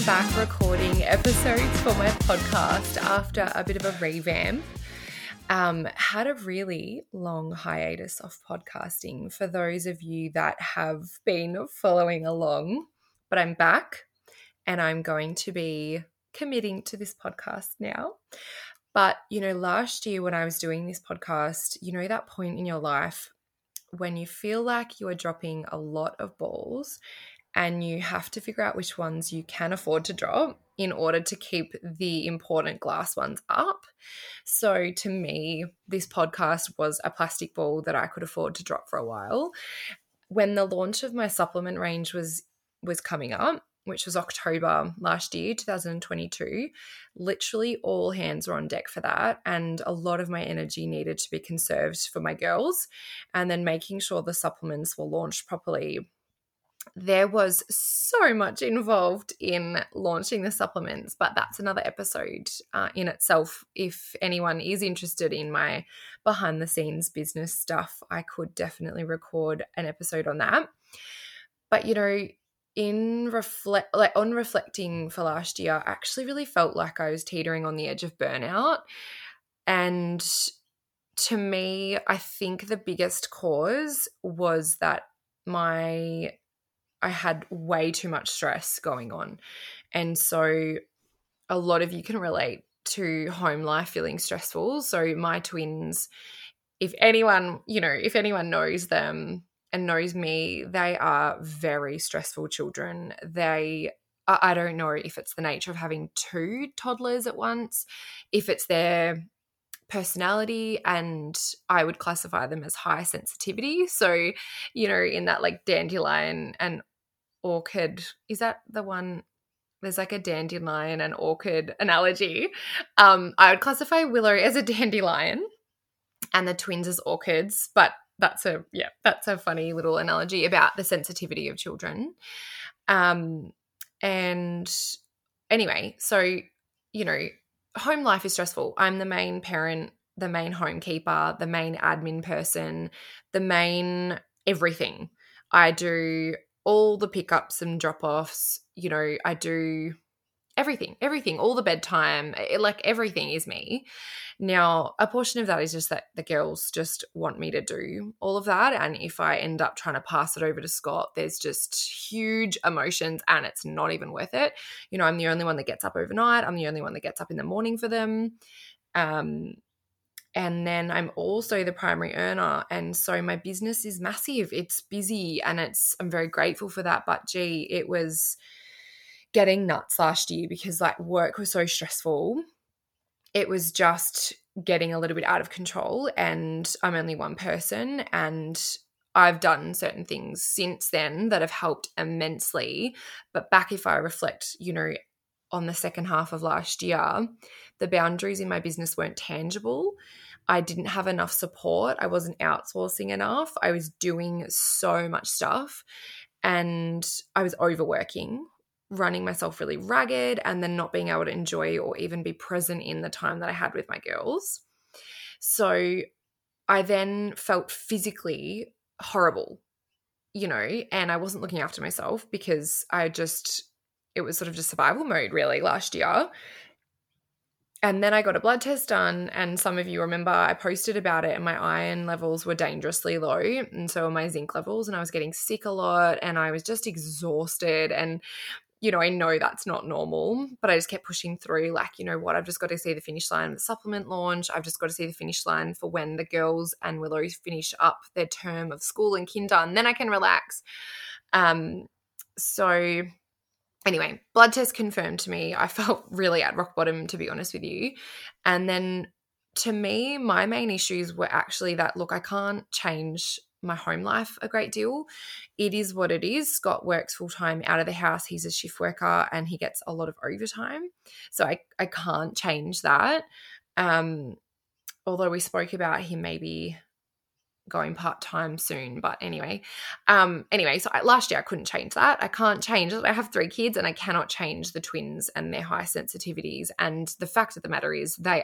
back recording episodes for my podcast after a bit of a revamp. Had a really long hiatus of podcasting for those of you that have been following along, but I'm back and I'm going to be committing to this podcast now. But, last year when I was doing this podcast, that point in your life when you feel like you are dropping a lot of balls and you have to figure out which ones you can afford to drop in order to keep the important glass ones up. So to me, this podcast was a plastic ball that I could afford to drop for a while. When the launch of my supplement range was coming up, which was October last year, 2022, literally all hands were on deck for that. And a lot of my energy needed to be conserved for my girls and then making sure the supplements were launched properly. There was so much involved in launching the supplements, but that's another episode in itself. If anyone is interested in my behind the scenes business stuff, I could definitely record an episode on that. But, on reflecting for last year, I actually really felt like I was teetering on the edge of burnout. And to me, I think the biggest cause was that I had way too much stress going on. And so a lot of you can relate to home life feeling stressful. So my twins, if anyone knows them and knows me, they are very stressful children. I don't know if it's the nature of having two toddlers at once, if it's their personality, and I would classify them as high sensitivity. So, in that like dandelion and orchid, is that the one? There's like a dandelion and orchid analogy. I would classify Willow as a dandelion and the twins as orchids, but that's a funny little analogy about the sensitivity of children. And anyway, so, home life is stressful. I'm the main parent, the main homekeeper, the main admin person, the main everything. I do all the pickups and drop-offs. I do everything, all the bedtime, like everything is me. Now, a portion of that is just that the girls just want me to do all of that. And if I end up trying to pass it over to Scott, there's just huge emotions and it's not even worth it. I'm the only one that gets up overnight. I'm the only one that gets up in the morning for them. And then I'm also the primary earner. And so my business is massive. It's busy and I'm very grateful for that. But gee, it was getting nuts last year because like work was so stressful. It was just getting a little bit out of control, and I'm only one person, and I've done certain things since then that have helped immensely. But back if I reflect, on the second half of last year, the boundaries in my business weren't tangible. I didn't have enough support. I wasn't outsourcing enough. I was doing so much stuff and I was overworking, running myself really ragged, and then not being able to enjoy or even be present in the time that I had with my girls. So I then felt physically horrible, and I wasn't looking after myself because it was sort of just survival mode really last year. And then I got a blood test done, and some of you remember I posted about it, and my iron levels were dangerously low, and so were my zinc levels, and I was getting sick a lot, and I was just exhausted. And I know that's not normal, but I just kept pushing through like, I've just got to see the finish line of the supplement launch. I've just got to see the finish line for when the girls and Willow finish up their term of school and kinder, and then I can relax. So anyway, blood test confirmed to me. I felt really at rock bottom, to be honest with you. And then to me, my main issues were actually that, look, I can't change my home life a great deal. It is what it is. Scott works full-time out of the house. He's a shift worker and he gets a lot of overtime. So I can't change that. Although we spoke about him maybe going part-time soon, but anyway, so last year I couldn't change that. I can't change it. I have 3 kids and I cannot change the twins and their high sensitivities. And the fact of the matter is they're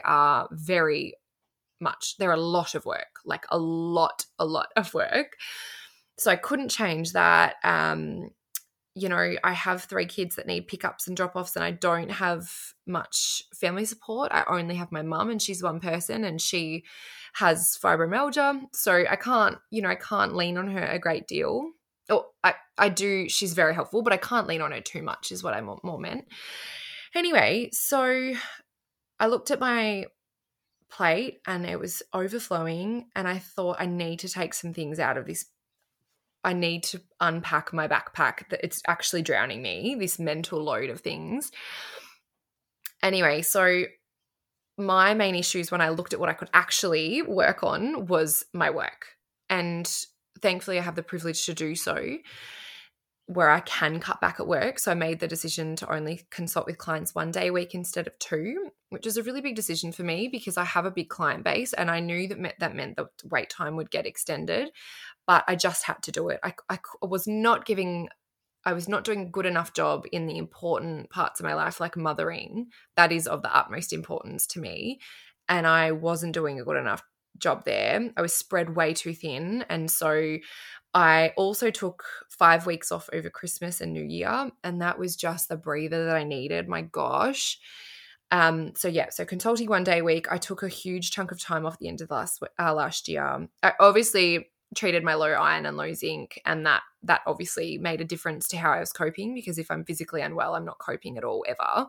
a lot of work, like a lot of work. So I couldn't change that. you know, I have 3 kids that need pickups and drop-offs, and I don't have much family support. I only have my mum, and she's one person, and she has fibromyalgia. So I can't lean on her a great deal. Oh, I do. She's very helpful, but I can't lean on her too much is what I more meant. Anyway, so I looked at my plate and it was overflowing, and I thought I need to take some things out of this. I need to unpack my backpack, that it's actually drowning me, this mental load of things. Anyway, so my main issues when I looked at what I could actually work on was my work. And thankfully I have the privilege to do so, where I can cut back at work. So I made the decision to only consult with clients 1 day a week instead of 2, which is a really big decision for me because I have a big client base, and I knew that meant the wait time would get extended, but I just had to do it. I was not doing a good enough job in the important parts of my life, like mothering. That is of the utmost importance to me. And I wasn't doing a good enough job there. I was spread way too thin. And so I also took 5 weeks off over Christmas and New Year, and that was just the breather that I needed. My gosh. So consulting 1 day a week. I took a huge chunk of time off at the end of last year. I obviously treated my low iron and low zinc, and that obviously made a difference to how I was coping, because if I'm physically unwell, I'm not coping at all ever.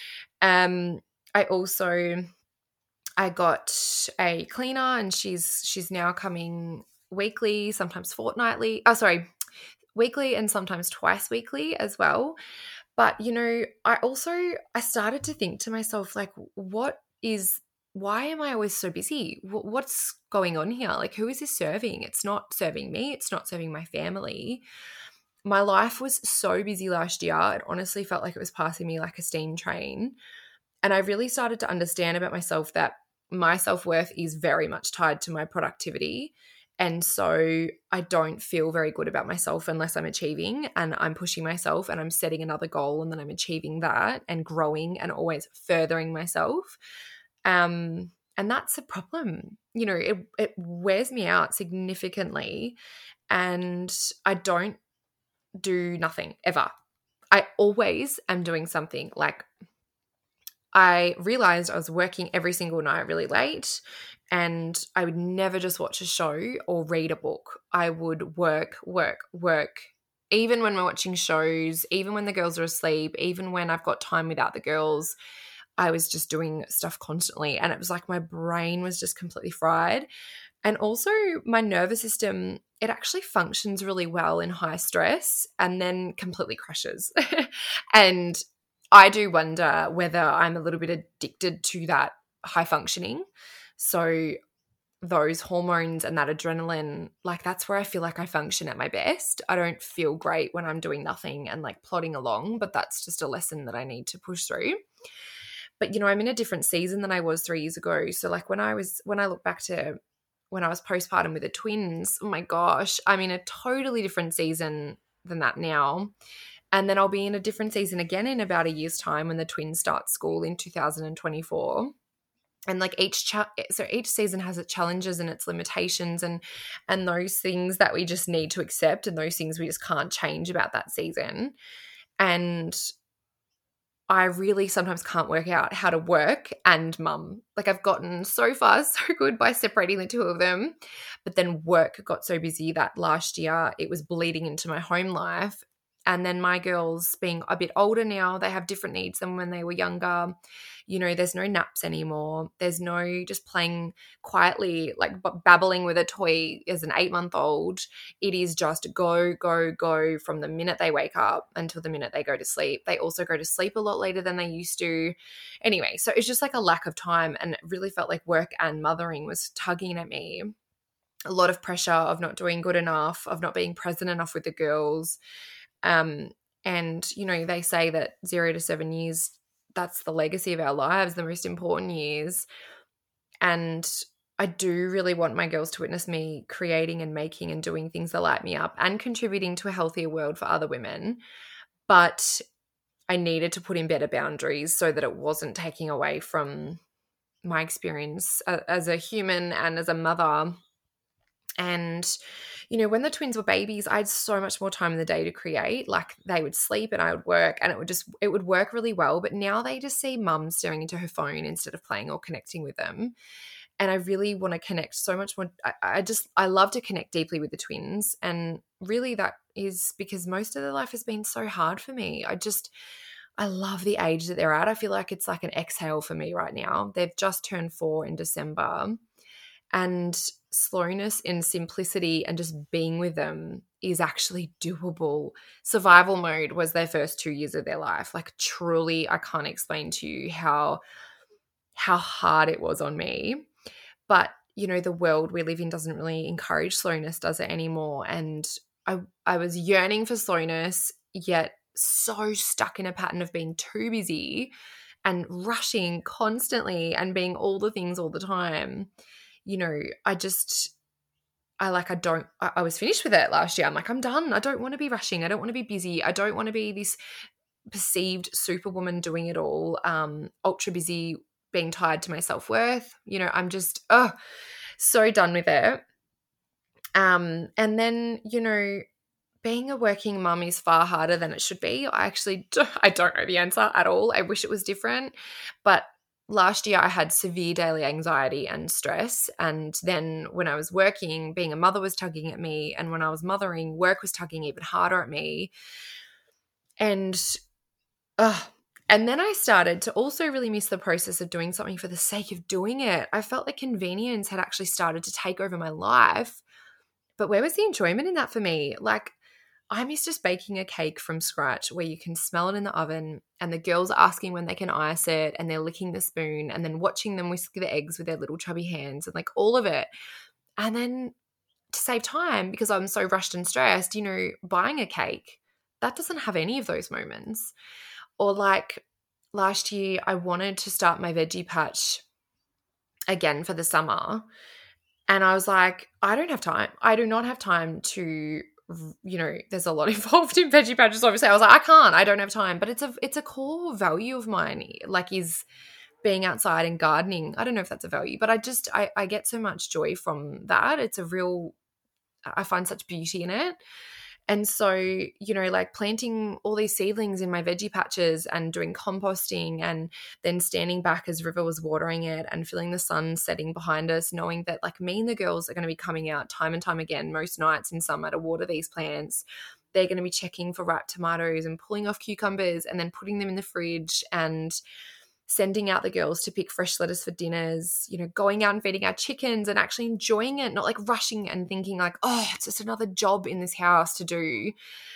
I got a cleaner, and she's now coming weekly, sometimes fortnightly. Weekly and sometimes twice weekly as well. But, you know, I started to think to myself, like, why am I always so busy? What's going on here? Like, who is this serving? It's not serving me. It's not serving my family. My life was so busy last year. It honestly felt like it was passing me like a steam train. And I really started to understand about myself that my self-worth is very much tied to my productivity. And so I don't feel very good about myself unless I'm achieving and I'm pushing myself and I'm setting another goal and then I'm achieving that and growing and always furthering myself. And that's a problem. You know, it wears me out significantly, and I don't do nothing ever. I always am doing something. Like, I realized I was working every single night really late, and I would never just watch a show or read a book. I would work. Even when we're watching shows, even when the girls are asleep, even when I've got time without the girls, I was just doing stuff constantly. And it was like my brain was just completely fried. And also my nervous system, it actually functions really well in high stress and then completely crashes. And I do wonder whether I'm a little bit addicted to that high functioning. So those hormones and that adrenaline, like, that's where I feel like I function at my best. I don't feel great when I'm doing nothing and like plodding along, but that's just a lesson that I need to push through. But, you know, I'm in a different season than I was 3 years ago. So like when I look back to when I was postpartum with the twins, oh my gosh, I'm in a totally different season than that now. And then I'll be in a different season again in about a year's time when the twins start school in 2024. And like each season has its challenges and its limitations and those things that we just need to accept and those things we just can't change about that season. And I really sometimes can't work out how to work and mum. Like, I've gotten so far so good by separating the two of them, but then work got so busy that last year it was bleeding into my home life. And then my girls being a bit older now, they have different needs than when they were younger. You know, there's no naps anymore. There's no just playing quietly, like babbling with a toy as an 8-month-old. It is just go, go, go from the minute they wake up until the minute they go to sleep. They also go to sleep a lot later than they used to. Anyway, so it's just like a lack of time, and it really felt like work and mothering was tugging at me. A lot of pressure of not doing good enough, of not being present enough with the girls. And, you know, they say that 0 to 7 years, that's the legacy of our lives, the most important years. And I do really want my girls to witness me creating and making and doing things that light me up and contributing to a healthier world for other women. But I needed to put in better boundaries so that it wasn't taking away from my experience as a human and as a mother. And, when the twins were babies, I had so much more time in the day to create. Like, they would sleep and I would work, and it would work really well. But now they just see mum staring into her phone instead of playing or connecting with them. And I really want to connect so much more. I love to connect deeply with the twins. And really that is because most of their life has been so hard for me. I love the age that they're at. I feel like it's like an exhale for me right now. They've just turned 4 in December. And slowness and simplicity and just being with them is actually doable. Survival mode was their first 2 years of their life. Like, truly, I can't explain to you how hard it was on me. But, the world we live in doesn't really encourage slowness, does it, anymore? And I was yearning for slowness, yet so stuck in a pattern of being too busy and rushing constantly and being all the things all the time. I was finished with it last year. I'm like, I'm done. I don't want to be rushing. I don't want to be busy. I don't want to be this perceived superwoman doing it all, ultra busy, being tied to my self-worth. I'm just, so done with it. And then, being a working mum is far harder than it should be. I don't know the answer at all. I wish it was different. But last year I had severe daily anxiety and stress. And then when I was working, being a mother was tugging at me. And when I was mothering, work was tugging even harder at me. And then I started to also really miss the process of doing something for the sake of doing it. I felt like convenience had actually started to take over my life. But where was the enjoyment in that for me? Like, I miss just baking a cake from scratch where you can smell it in the oven and the girls are asking when they can ice it and they're licking the spoon and then watching them whisk the eggs with their little chubby hands and like all of it. And then to save time, because I'm so rushed and stressed, buying a cake, that doesn't have any of those moments. Or like last year, I wanted to start my veggie patch again for the summer. And I was like, I don't have time. I do not have time to, there's a lot involved in veggie patches. Obviously, I was like, I don't have time. But it's a core value of mine, like, is being outside and gardening. I don't know if that's a value, but I get so much joy from that. I find such beauty in it. And so, like planting all these seedlings in my veggie patches and doing composting and then standing back as River was watering it and feeling the sun setting behind us, knowing that like me and the girls are going to be coming out time and time again most nights in summer to water these plants. They're going to be checking for ripe tomatoes and pulling off cucumbers and then putting them in the fridge and sending out the girls to pick fresh lettuce for dinners, going out and feeding our chickens and actually enjoying it, not like rushing and thinking like, oh, it's just another job in this house to do.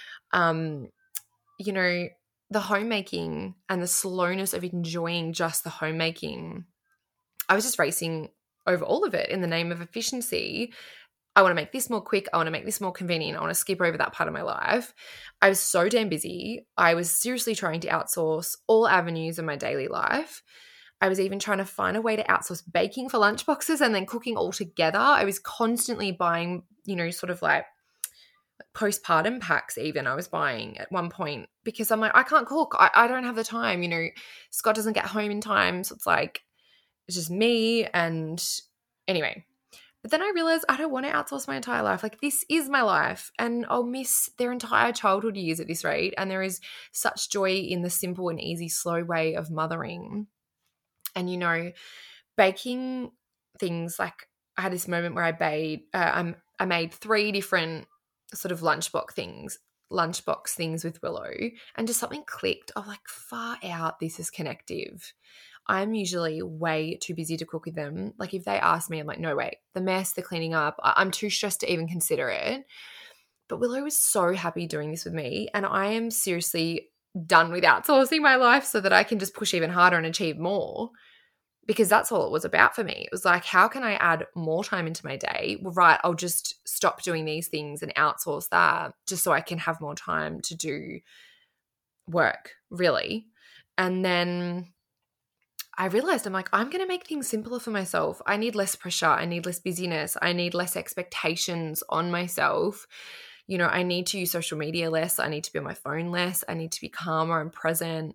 The homemaking and the slowness of enjoying just the homemaking, I was just racing over all of it in the name of efficiency. I want to make this more quick. I want to make this more convenient. I want to skip over that part of my life. I was so damn busy. I was seriously trying to outsource all avenues of my daily life. I was even trying to find a way to outsource baking for lunchboxes and then cooking all together. I was constantly buying, sort of like postpartum packs even I was buying at one point because I'm like, I can't cook. I don't have the time. Scott doesn't get home in time. So it's just me. And anyway. But then I realized I don't want to outsource my entire life. Like, this is my life and I'll miss their entire childhood years at this rate. And there is such joy in the simple and easy, slow way of mothering. And, baking things, like I had this moment where I made 3 different sort of lunchbox things with Willow, and just something clicked. I'm like, far out, this is connective. I'm usually way too busy to cook with them. Like, if they ask me, I'm like, no, wait, the mess, the cleaning up, I'm too stressed to even consider it. But Willow was so happy doing this with me, and I am seriously done with outsourcing my life so that I can just push even harder and achieve more, because that's all it was about for me. It was like, how can I add more time into my day? Well, right, I'll just stop doing these things and outsource that just so I can have more time to do work, really. And then I realized, I'm like, I'm going to make things simpler for myself. I need less pressure. I need less busyness. I need less expectations on myself. I need to use social media less. I need to be on my phone less. I need to be calmer and present.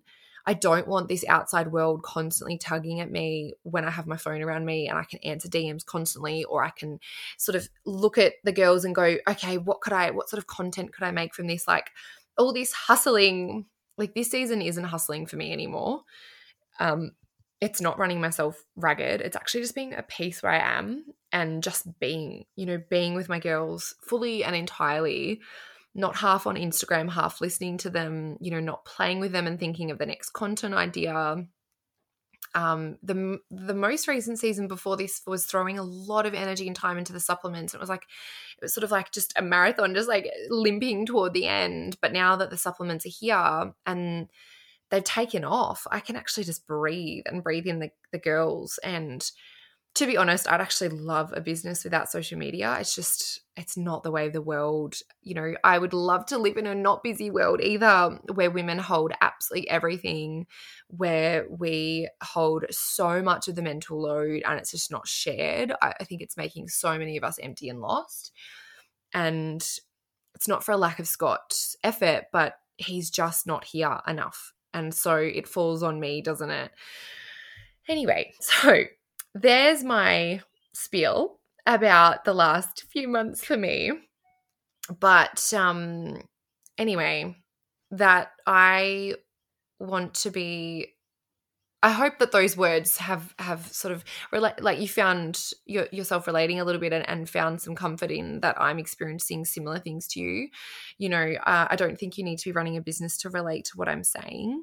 I don't want this outside world constantly tugging at me when I have my phone around me and I can answer DMs constantly, or I can sort of look at the girls and go, okay, what sort of content could I make from this? Like all this hustling, like this season isn't hustling for me anymore. It's not running myself ragged. It's actually just being at peace where I am and just being with my girls fully and entirely, not half on Instagram, half listening to them, not playing with them and thinking of the next content idea. The most recent season before this was throwing a lot of energy and time into the supplements. It was sort of like just a marathon, just like limping toward the end. But now that the supplements are here and they've taken off, I can actually just breathe in the girls. And to be honest, I'd actually love a business without social media. It's not the way of the world. I would love to live in a not busy world either, where women hold absolutely everything, where we hold so much of the mental load and it's just not shared. I think it's making so many of us empty and lost. And it's not for a lack of Scott's effort, but he's just not here enough. And so it falls on me, doesn't it? Anyway, so there's my spiel about the last few months for me. But anyway, that I want to be, I hope that those words have sort of like you found yourself relating a little bit and found some comfort in that I'm experiencing similar things to you. I don't think you need to be running a business to relate to what I'm saying.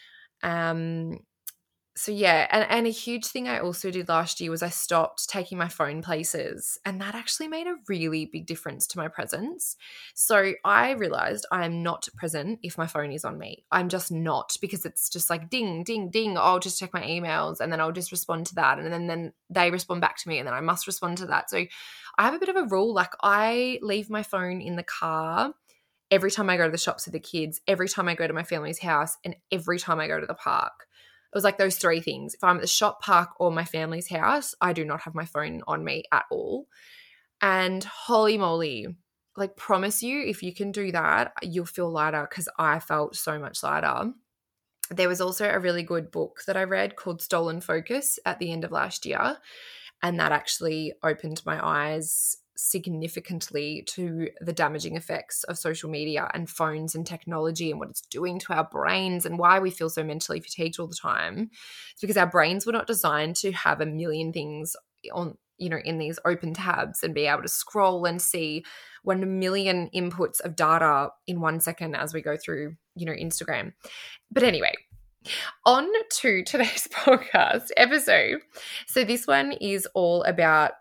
So yeah, and a huge thing I also did last year was I stopped taking my phone places, and that actually made a really big difference to my presence. So I realized I'm not present if my phone is on me. I'm just not, because it's just like ding, ding, ding. I'll just check my emails and then I'll just respond to that, and then they respond back to me and then I must respond to that. So I have a bit of a rule, like I leave my phone in the car every time I go to the shops with the kids, every time I go to my family's house, and every time I go to the park. It was like those three things. If I'm at the shop, park, or my family's house, I do not have my phone on me at all. And holy moly, like promise you, if you can do that, you'll feel lighter, because I felt so much lighter. There was also a really good book that I read called Stolen Focus at the end of last year, and that actually opened my eyes significantly to the damaging effects of social media and phones and technology and what it's doing to our brains and why we feel so mentally fatigued all the time. It's because our brains were not designed to have a million things on, in these open tabs and be able to scroll and see 1 million inputs of data in 1 second as we go through, Instagram. But anyway, on to today's podcast episode. So this one is all about,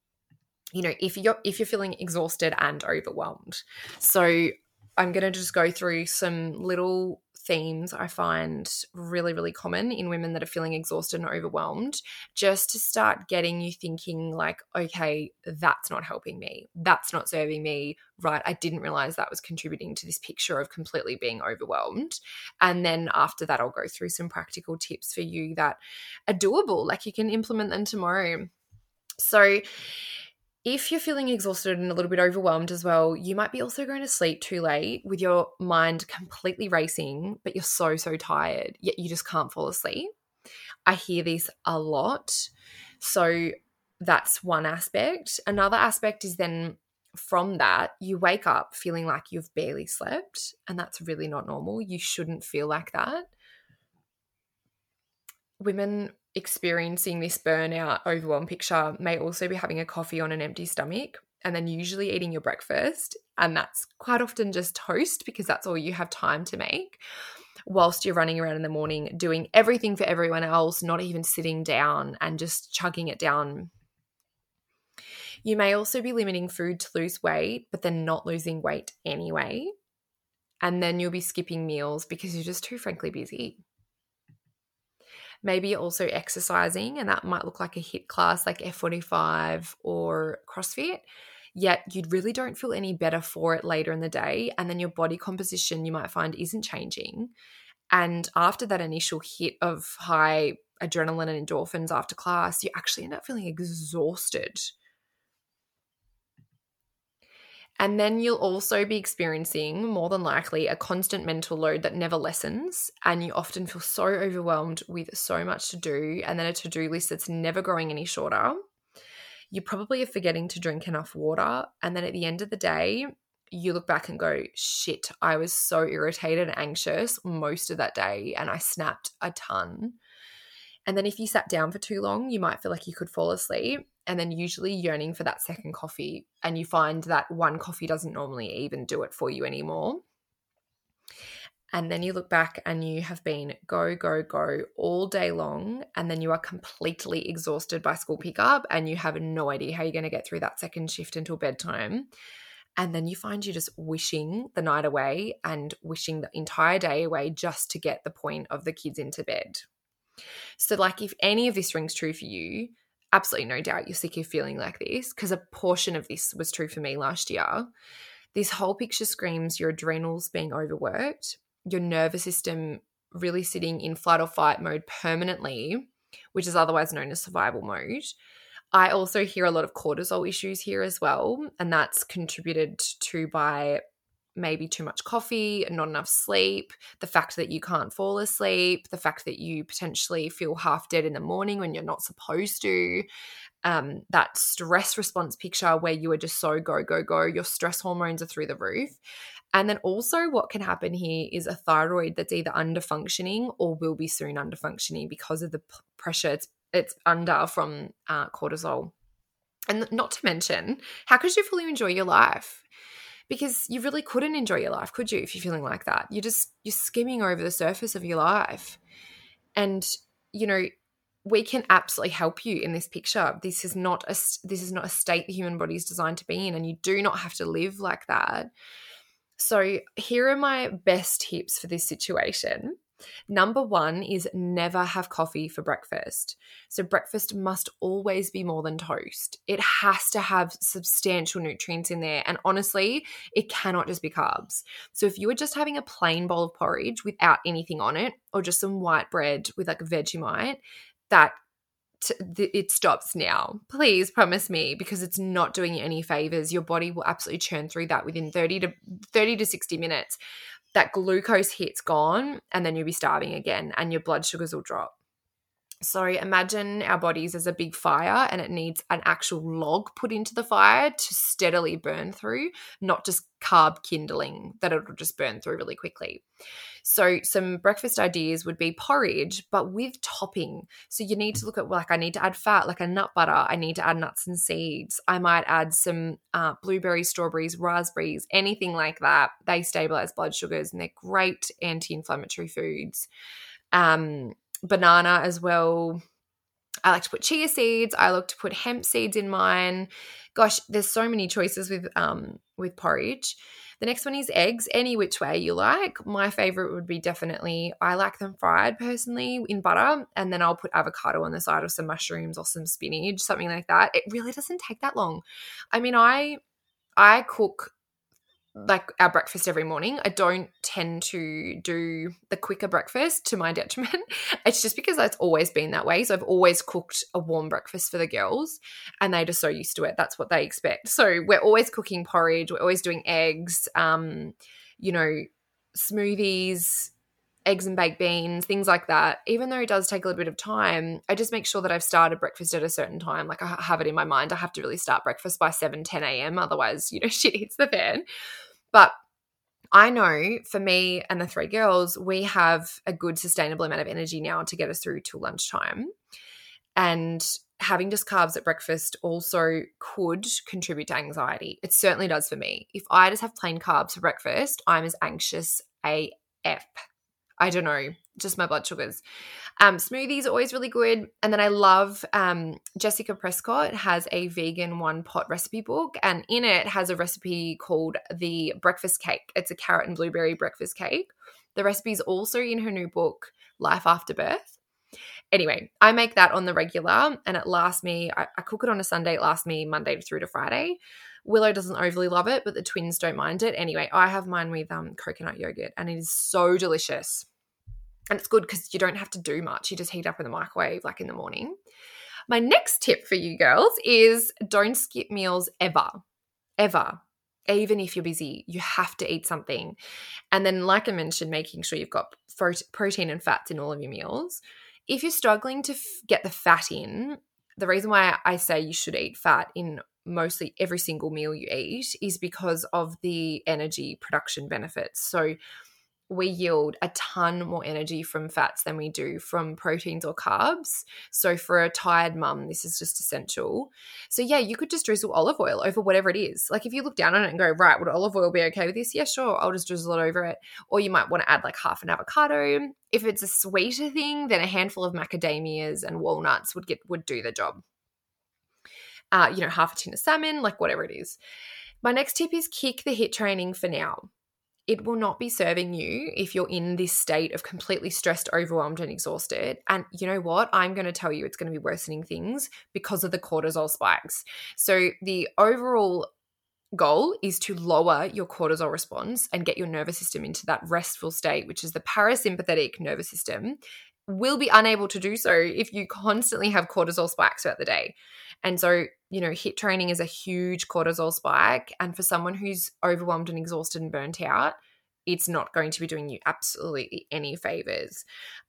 if you're feeling exhausted and overwhelmed. So I'm going to just go through some little themes I find really, really common in women that are feeling exhausted and overwhelmed, just to start getting you thinking like, okay, that's not helping me. That's not serving me right. I didn't realize that was contributing to this picture of completely being overwhelmed. And then after that, I'll go through some practical tips for you that are doable, like you can implement them tomorrow. So if you're feeling exhausted and a little bit overwhelmed as well, you might be also going to sleep too late with your mind completely racing, but you're so, so tired, yet you just can't fall asleep. I hear this a lot. So that's one aspect. Another aspect is then from that, you wake up feeling like you've barely slept, and that's really not normal. You shouldn't feel like that. Women experiencing this burnout, overwhelm picture may also be having a coffee on an empty stomach and then usually eating your breakfast. And that's quite often just toast, because that's all you have time to make, whilst you're running around in the morning doing everything for everyone else, not even sitting down and just chugging it down. You may also be limiting food to lose weight, but then not losing weight anyway. And then you'll be skipping meals because you're just too frankly busy. Maybe you're also exercising, and that might look like a HIIT class like F45 or CrossFit, yet you really don't feel any better for it later in the day. And then your body composition you might find isn't changing. And after that initial hit of high adrenaline and endorphins after class, you actually end up feeling exhausted. And then you'll also be experiencing, more than likely, a constant mental load that never lessens. And you often feel so overwhelmed with so much to do, and then a to-do list that's never growing any shorter. You probably are forgetting to drink enough water. And then at the end of the day, you look back and go, shit, I was so irritated and anxious most of that day, and I snapped a ton. And then if you sat down for too long, you might feel like you could fall asleep, and then usually yearning for that second coffee, and you find that one coffee doesn't normally even do it for you anymore. And then you look back and you have been go, go, go all day long, and then you are completely exhausted by school pickup, and you have no idea how you're going to get through that second shift until bedtime. And then you find you're just wishing the night away and wishing the entire day away just to get the point of the kids into bed. So like if any of this rings true for you, absolutely no doubt you're sick of feeling like this, because a portion of this was true for me last year. This whole picture screams your adrenals being overworked, your nervous system really sitting in flight or fight mode permanently, which is otherwise known as survival mode. I also hear a lot of cortisol issues here as well, and that's contributed to by maybe too much coffee, not enough sleep, the fact that you can't fall asleep, the fact that you potentially feel half dead in the morning when you're not supposed to, that stress response picture where you are just so go, go, go, your stress hormones are through the roof. And then also what can happen here is a thyroid that's either under-functioning or will be soon under-functioning because of the pressure it's under from cortisol. And not to mention, how could you fully enjoy your life? Because you really couldn't enjoy your life, could you, if you're feeling like that? You're skimming over the surface of your life. And, you know, we can absolutely help you in this picture. This is not a state the human body is designed to be in, and you do not have to live like that. So here are my best tips for this situation. Number one is never have coffee for breakfast. So breakfast must always be more than toast. It has to have substantial nutrients in there. And honestly, it cannot just be carbs. So if you were just having a plain bowl of porridge without anything on it, or just some white bread with like a Vegemite, it stops now. Please promise me, because it's not doing you any favors. Your body will absolutely churn through that within 30 to 60 minutes. That glucose hit's gone, and then you'll be starving again, and your blood sugars will drop. So imagine our bodies as a big fire, and it needs an actual log put into the fire to steadily burn through, not just carb kindling that it'll just burn through really quickly. So some breakfast ideas would be porridge, but with topping. So you need to look at, like, I need to add fat, like a nut butter. I need to add nuts and seeds. I might add some blueberries, strawberries, raspberries, anything like that. They stabilize blood sugars, and they're great anti-inflammatory foods. Banana as well. I like to put chia seeds. I like to put hemp seeds in mine. Gosh, there's so many choices with porridge. The next one is eggs, any which way you like. My favorite would be definitely, I like them fried personally in butter, and then I'll put avocado on the side of some mushrooms or some spinach, something like that. It really doesn't take that long. I mean, I cook like our breakfast every morning. I don't tend to do the quicker breakfast to my detriment. It's just because it's always been that way. So I've always cooked a warm breakfast for the girls, and they're just so used to it. That's what they expect. So we're always cooking porridge. We're always doing eggs, smoothies, eggs and baked beans, things like that. Even though it does take a little bit of time, I just make sure that I've started breakfast at a certain time. Like I have it in my mind. I have to really start breakfast by 7, 10 a.m. Otherwise, shit hits the fan. But I know for me and the 3 girls, we have a good sustainable amount of energy now to get us through till lunchtime. And having just carbs at breakfast also could contribute to anxiety. It certainly does for me. If I just have plain carbs for breakfast, I'm as anxious AF. I don't know, just my blood sugars. Smoothies are always really good. And then I love Jessica Prescott has a vegan one pot recipe book, and in it has a recipe called the breakfast cake. It's a carrot and blueberry breakfast cake. The recipe is also in her new book, Life After Birth. Anyway, I make that on the regular, and it lasts me, I cook it on a Sunday, it lasts me Monday through to Friday. Willow doesn't overly love it, but the twins don't mind it. Anyway, I have mine with coconut yogurt, and it is so delicious. And it's good because you don't have to do much. You just heat up in the microwave like in the morning. My next tip for you girls is don't skip meals ever. Ever. Even if you're busy, you have to eat something. And then, like I mentioned, making sure you've got protein and fats in all of your meals. If you're struggling to get the fat in, the reason why I say you should eat fat in mostly every single meal you eat is because of the energy production benefits. So we yield a ton more energy from fats than we do from proteins or carbs. So for a tired mum, this is just essential. So yeah, you could just drizzle olive oil over whatever it is. Like if you look down on it and go, right, would olive oil be okay with this? Yeah, sure, I'll just drizzle it over it. Or you might want to add like half an avocado. If it's a sweeter thing, then a handful of macadamias and walnuts would do the job. Half a tin of salmon, like whatever it is. My next tip is kick the HIIT training for now. It will not be serving you if you're in this state of completely stressed, overwhelmed, and exhausted. And you know what? I'm going to tell you it's going to be worsening things because of the cortisol spikes. So the overall goal is to lower your cortisol response and get your nervous system into that restful state, which is the parasympathetic nervous system. Will be unable to do so if you constantly have cortisol spikes throughout the day. And so, HIIT training is a huge cortisol spike. And for someone who's overwhelmed and exhausted and burnt out, it's not going to be doing you absolutely any favors.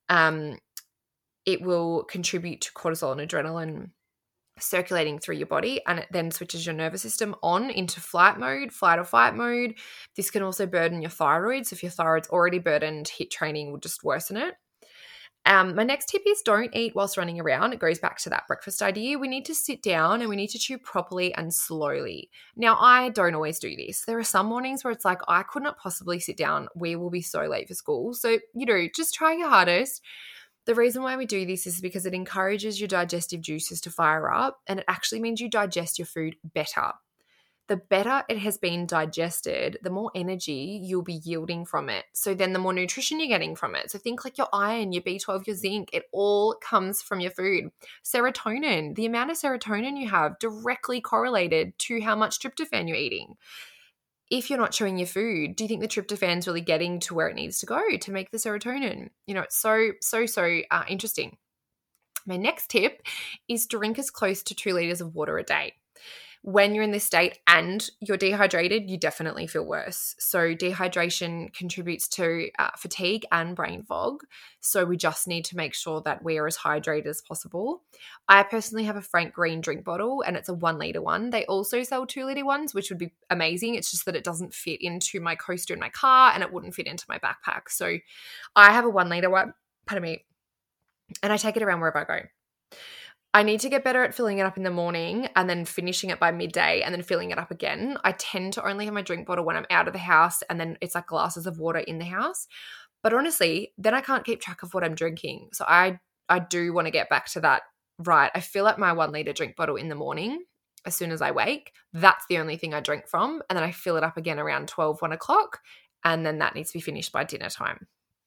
It will contribute to cortisol and adrenaline circulating through your body, and it then switches your nervous system on into flight or fight mode. This can also burden your thyroid. So if your thyroid's already burdened, HIIT training will just worsen it. My next tip is don't eat whilst running around. It goes back to that breakfast idea. We need to sit down and we need to chew properly and slowly. Now, I don't always do this. There are some mornings where it's like, I could not possibly sit down. We will be so late for school. So, just try your hardest. The reason why we do this is because it encourages your digestive juices to fire up, and it actually means you digest your food better. The better it has been digested, the more energy you'll be yielding from it. So then the more nutrition you're getting from it. So think like your iron, your B12, your zinc, it all comes from your food. Serotonin, the amount of serotonin you have directly correlated to how much tryptophan you're eating. If you're not chewing your food, do you think the tryptophan's really getting to where it needs to go to make the serotonin? It's so interesting. My next tip is drink as close to 2 liters of water a day. When you're in this state and you're dehydrated, you definitely feel worse. So dehydration contributes to fatigue and brain fog. So we just need to make sure that we are as hydrated as possible. I personally have a Frank Green drink bottle, and it's a 1 liter one. They also sell 2 liter ones, which would be amazing. It's just that it doesn't fit into my coaster in my car, and it wouldn't fit into my backpack. So I have a 1 liter one, and I take it around wherever I go. I need to get better at filling it up in the morning and then finishing it by midday and then filling it up again. I tend to only have my drink bottle when I'm out of the house, and then it's like glasses of water in the house. But honestly, then I can't keep track of what I'm drinking. So I do want to get back to that. Right, I fill up my 1 liter drink bottle in the morning as soon as I wake. That's the only thing I drink from. And then I fill it up again around 12, 1 o'clock. And then that needs to be finished by dinner time.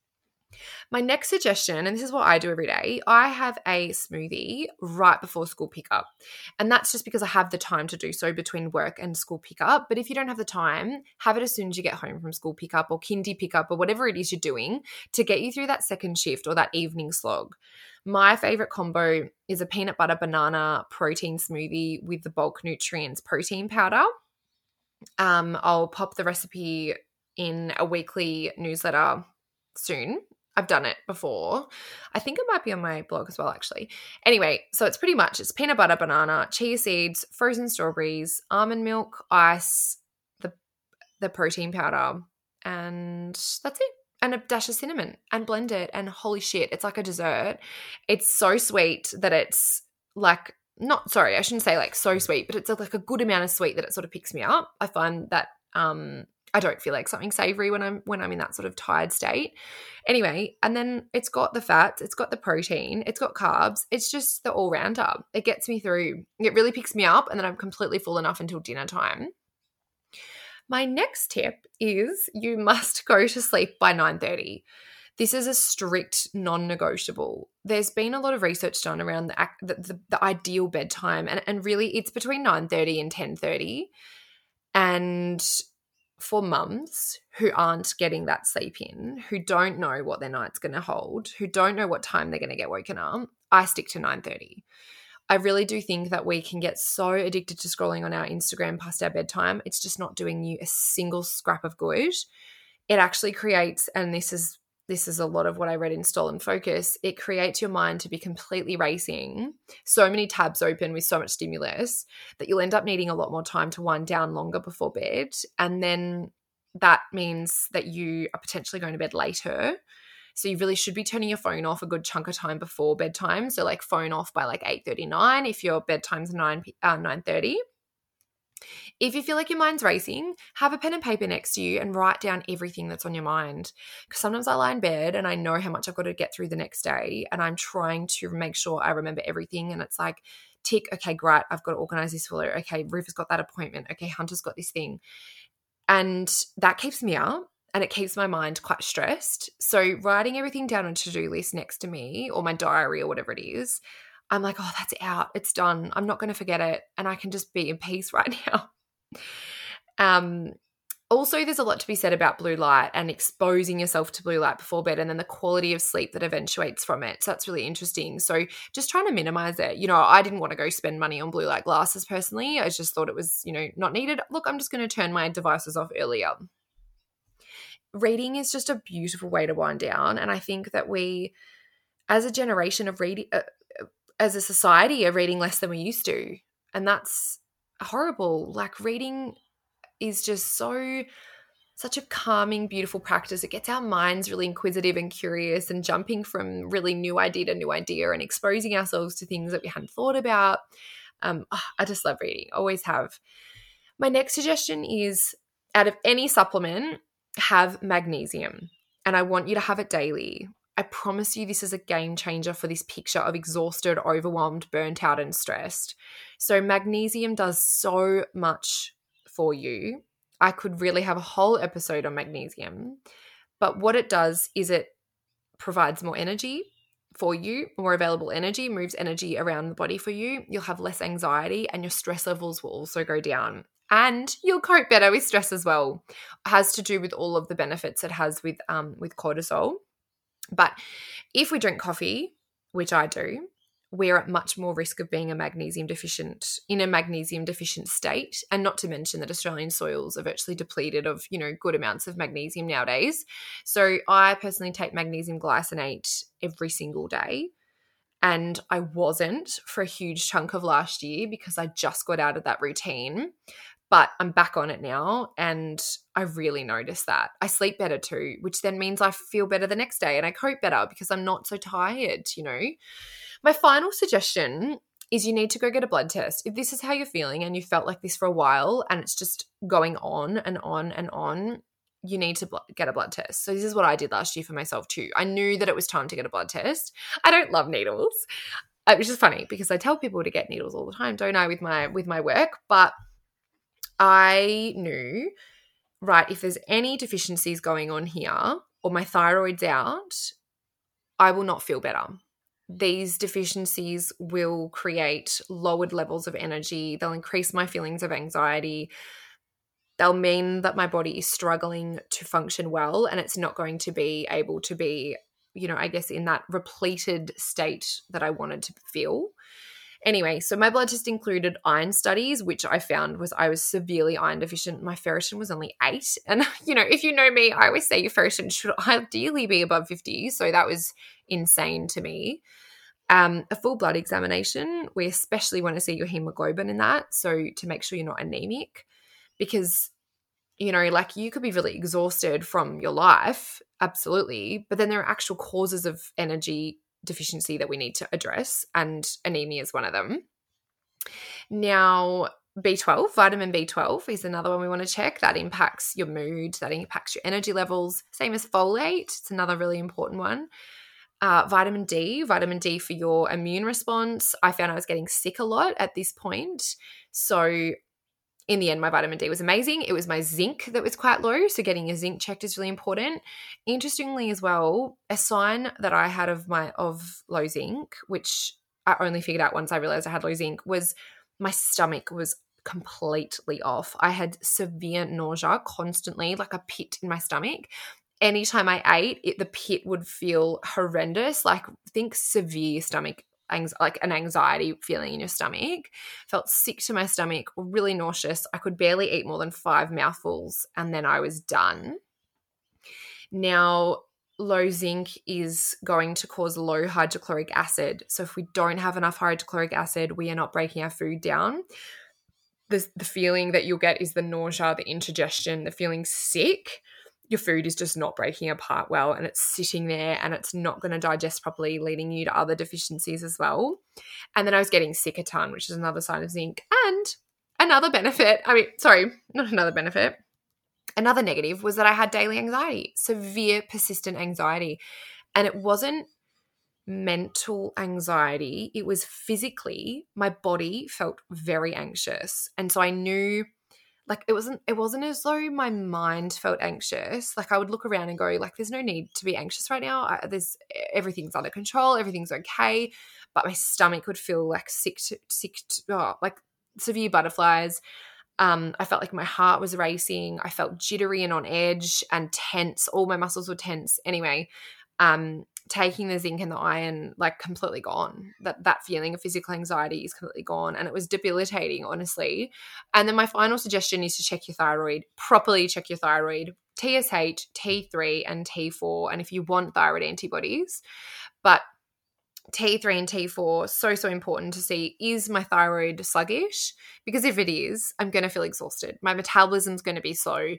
My next suggestion, and this is what I do every day, I have a smoothie right before school pickup. And that's just because I have the time to do so between work and school pickup. But if you don't have the time, have it as soon as you get home from school pickup or kindy pickup or whatever it is you're doing to get you through that second shift or that evening slog. My favorite combo is a peanut butter banana protein smoothie with the bulk nutrients protein powder. I'll pop the recipe in a weekly newsletter soon. I've done it before. I think it might be on my blog as well, actually. Anyway, so it's peanut butter, banana, chia seeds, frozen strawberries, almond milk, ice, the protein powder, and that's it. And a dash of cinnamon, and blend it, and holy shit, it's like a dessert. It's so sweet that it's like, I shouldn't say like so sweet, but it's like a good amount of sweet that it sort of picks me up. I find that I don't feel like something savory when I'm in that sort of tired state. Anyway, and then it's got the fats, it's got the protein, it's got carbs. It's just the all-rounder. It gets me through. It really picks me up, and then I'm completely full enough until dinner time. My next tip is you must go to sleep by 9:30. This is a strict non-negotiable. There's been a lot of research done around the ideal bedtime, and really it's between 9:30 and 10:30. And for mums who aren't getting that sleep in, who don't know what their night's going to hold, who don't know what time they're going to get woken up, I stick to 9:30. I really do think that we can get so addicted to scrolling on our Instagram past our bedtime. It's just not doing you a single scrap of good. It actually creates, and this is a lot of what I read in Stolen Focus, it creates your mind to be completely racing, so many tabs open with so much stimulus that you'll end up needing a lot more time to wind down longer before bed. And then that means that you are potentially going to bed later. So you really should be turning your phone off a good chunk of time before bedtime. So like phone off by like 8:39 if your bedtime's 9:30. If you feel like your mind's racing, have a pen and paper next to you and write down everything that's on your mind. Because sometimes I lie in bed and I know how much I've got to get through the next day, and I'm trying to make sure I remember everything. And it's like, tick, okay, great, I've got to organize this for her. Okay, River's got that appointment. Okay, Hunter's got this thing. And that keeps me up. And it keeps my mind quite stressed. So writing everything down on a to-do list next to me or my diary or whatever it is, I'm like, oh, that's out. It's done. I'm not going to forget it. And I can just be in peace right now. Also, there's a lot to be said about blue light and exposing yourself to blue light before bed, and then the quality of sleep that eventuates from it. So that's really interesting. So just trying to minimize it. I didn't want to go spend money on blue light glasses personally. I just thought it was, not needed. Look, I'm just going to turn my devices off earlier. Reading is just a beautiful way to wind down. And I think that we, as a generation of reading, as a society, are reading less than we used to. And that's horrible. Like, reading is just such a calming, beautiful practice. It gets our minds really inquisitive and curious and jumping from really new idea to new idea and exposing ourselves to things that we hadn't thought about. I just love reading. Always have. My next suggestion is, out of any supplement, have magnesium, and I want you to have it daily. I promise you this is a game changer for this picture of exhausted, overwhelmed, burnt out, and stressed. So magnesium does so much for you. I could really have a whole episode on magnesium, but what it does is it provides more energy for you, more available energy, moves energy around the body for you. You'll have less anxiety and your stress levels will also go down. And you'll cope better with stress as well. It has to do with all of the benefits it has with cortisol. But if we drink coffee, which I do, we're at much more risk of being in a magnesium deficient state. And not to mention that Australian soils are virtually depleted of, good amounts of magnesium nowadays. So I personally take magnesium glycinate every single day. And I wasn't for a huge chunk of last year because I just got out of that routine. But I'm back on it now, and I really notice that. I sleep better too, which then means I feel better the next day and I cope better because I'm not so tired, My final suggestion is you need to go get a blood test. If this is how you're feeling and you felt like this for a while and it's just going on and on and on, you need to get a blood test. So this is what I did last year for myself too. I knew that it was time to get a blood test. I don't love needles, which is funny because I tell people to get needles all the time, don't I, with my work, but I knew, right, if there's any deficiencies going on here or my thyroid's out, I will not feel better. These deficiencies will create lowered levels of energy. They'll increase my feelings of anxiety. They'll mean that my body is struggling to function well, and it's not going to be able to be, I guess, in that repleted state that I wanted to feel. Anyway, so my blood test included iron studies, which I found was I was severely iron deficient. My ferritin was only 8. And, if you know me, I always say your ferritin should ideally be above 50. So that was insane to me. A full blood examination. We especially want to see your hemoglobin in that. So to make sure you're not anemic, because, you could be really exhausted from your life. Absolutely. But then there are actual causes of energy deficiency that we need to address, and anemia is one of them. Now, vitamin B12 is another one we want to check. That impacts your mood, that impacts your energy levels. Same as folate, it's another really important one. Vitamin D for your immune response. I found I was getting sick a lot at this point. So in the end, my vitamin D was amazing. It was my zinc that was quite low, so getting your zinc checked is really important. Interestingly as well, a sign that I had of low zinc, which I only figured out once I realized I had low zinc, was my stomach was completely off. I had severe nausea constantly, like a pit in my stomach. Anytime I ate, the pit would feel horrendous, like think severe stomach like an anxiety feeling in your stomach. Felt sick to my stomach, really nauseous. I could barely eat more than 5 mouthfuls, and then I was done. Now, low zinc is going to cause low hydrochloric acid. So if we don't have enough hydrochloric acid, we are not breaking our food down. The feeling that you'll get is the nausea, the indigestion, the feeling sick. Your food is just not breaking apart well, and it's sitting there and it's not going to digest properly, leading you to other deficiencies as well. And then I was getting sick a ton, which is another sign of zinc. And another benefit, another negative was that I had daily anxiety, severe persistent anxiety. And it wasn't mental anxiety. It was physically, my body felt very anxious. And so I knew, like, it wasn't as though my mind felt anxious. Like, I would look around and go, like, there's no need to be anxious right now. Everything's under control. Everything's okay. But my stomach would feel like like severe butterflies. I felt like my heart was racing. I felt jittery and on edge and tense. All my muscles were tense. Anyway, taking the zinc and the iron, like, completely gone. That feeling of physical anxiety is completely gone, and it was debilitating, honestly. And then my final suggestion is to check your thyroid, properly check your thyroid, TSH, T3 and T4, and if you want thyroid antibodies. But T3 and T4, so important to see, is my thyroid sluggish? Because if it is, I'm going to feel exhausted. My metabolism's going to be slow.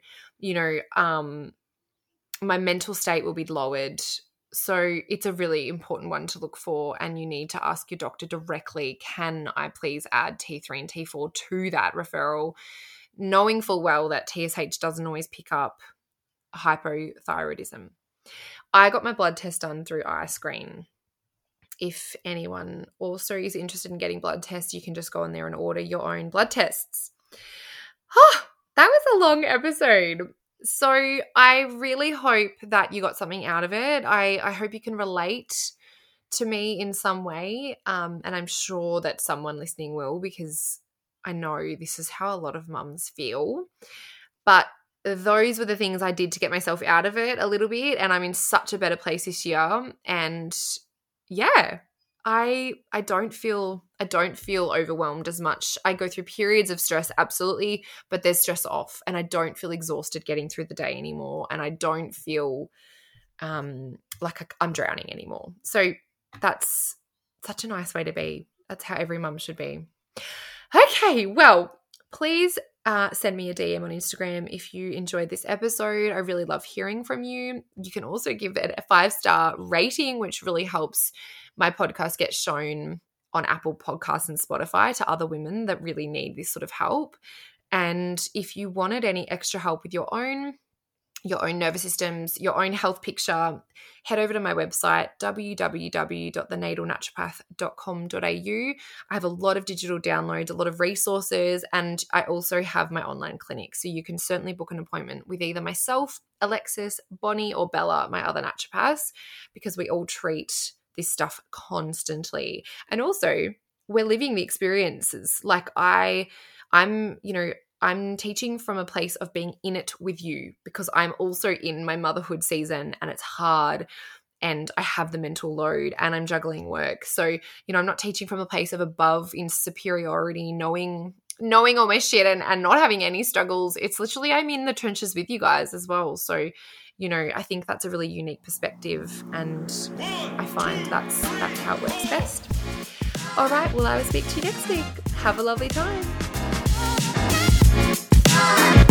My mental state will be lowered. So it's a really important one to look for, and you need to ask your doctor directly, can I please add T3 and T4 to that referral, knowing full well that TSH doesn't always pick up hypothyroidism. I got my blood test done through iScreen. If anyone also is interested in getting blood tests, you can just go on there and order your own blood tests. That was a long episode. So I really hope that you got something out of it. I hope you can relate to me in some way, and I'm sure that someone listening will, because I know this is how a lot of mums feel. But those were the things I did to get myself out of it a little bit, and I'm in such a better place this year. And yeah, I don't feel overwhelmed as much. I go through periods of stress, absolutely, but there's stress off, and I don't feel exhausted getting through the day anymore, and I don't feel like I'm drowning anymore. So that's such a nice way to be. That's how every mum should be. Okay, well, please send me a DM on Instagram if you enjoyed this episode. I really love hearing from you. You can also give it a 5-star rating, which really helps my podcast get shown on Apple Podcasts and Spotify to other women that really need this sort of help. And if you wanted any extra help with your own nervous systems, your own health picture, head over to my website, www.thenatalnaturopath.com.au. I have a lot of digital downloads, a lot of resources, and I also have my online clinic. So you can certainly book an appointment with either myself, Alexis, Bonnie, or Bella, my other naturopaths, because we all treat this stuff constantly. And also, we're living the experiences. Like I'm teaching from a place of being in it with you, because I'm also in my motherhood season, and it's hard, and I have the mental load, and I'm juggling work. So, I'm not teaching from a place of above in superiority, knowing all my shit and not having any struggles. It's literally, I'm in the trenches with you guys as well. So, I think that's a really unique perspective, and I find that's how it works best. All right, well, I will speak to you next week. Have a lovely time.